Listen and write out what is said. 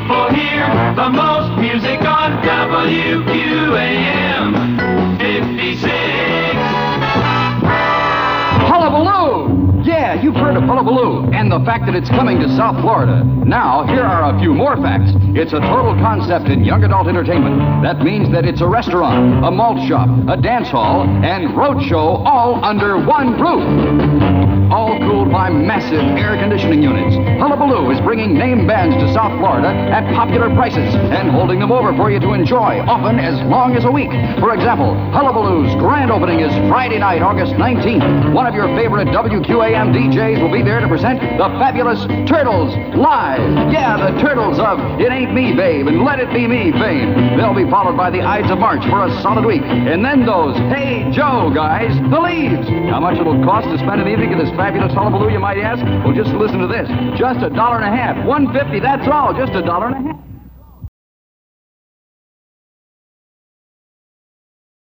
people hear the most music on WQAM 56. Hullabaloo! Yeah, you've heard of Hullabaloo and the fact that it's coming to South Florida. Now, here are a few more facts. It's a total concept in young adult entertainment. That means that it's a restaurant, a malt shop, a dance hall, and road show all under one roof. All cooled by massive air conditioning units. Hullabaloo is bringing name bands to South Florida at popular prices and holding them over for you to enjoy, often as long as a week. For example, Hullabaloo's grand opening is Friday night, August 19th. One of your favorite WQAM DJs will be there to present the fabulous Turtles live. Yeah, the Turtles of It Ain't Me, Babe, and Let It Be Me fame. They'll be followed by the Ides of March for a solid week. And then those Hey Joe guys, the Leaves. How much it'll cost to spend an evening at this fabulous Hullabaloo, you might ask? Well, just listen to this. Just $1.50. $1.50, that's all. Just $1.50.